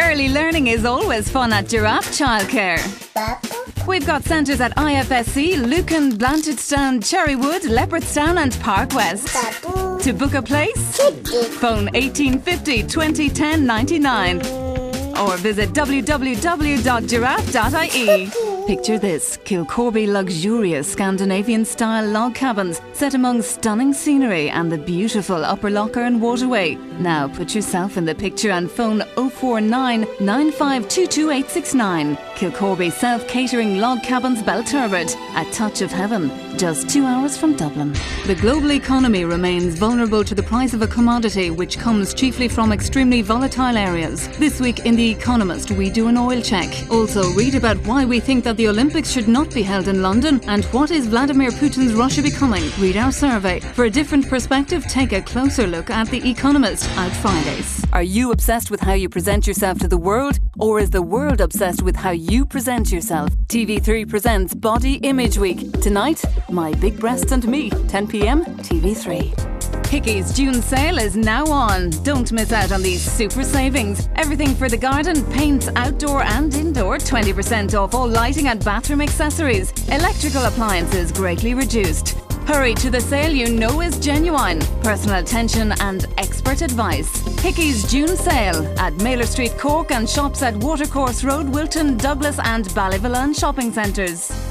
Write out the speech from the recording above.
Early learning is always fun at Giraffe Childcare. We've got centres at IFSC, Lucan, Blanchardstown, Cherrywood, Leopardstown and Park West. To book a place, phone 1850 2010 99 or visit www.giraffe.ie. Picture this: Kilcorby luxurious Scandinavian-style log cabins set among stunning scenery and the beautiful Upper Locker and waterway. Now put yourself in the picture and phone 049 9522869. Kilcorby Self-Catering Log Cabins Belturbet, a touch of heaven, just 2 hours from Dublin. The global economy remains vulnerable to the price of a commodity which comes chiefly from extremely volatile areas. This week in The Economist we do an oil check. Also read about why we think that the Olympics should not be held in London and what is Vladimir Putin's Russia becoming. Read our survey. For a different perspective, take a closer look at The Economist, out Fridays. Are you obsessed with how you present yourself to the world, or is the world obsessed with how you present yourself? TV3 presents Body Image Week. Tonight, My Big Breasts and Me, 10 p.m, TV3. Hickey's June sale is now on. Don't miss out on these super savings. Everything for the garden, paints, outdoor and indoor, 20% off all lighting and bathroom accessories. Electrical appliances greatly reduced. Hurry to the sale you know is genuine. Personal attention and expert advice. Hickey's June sale at Mailer Street, Cork, and shops at Watercourse Road, Wilton, Douglas and Ballyvillan shopping centres.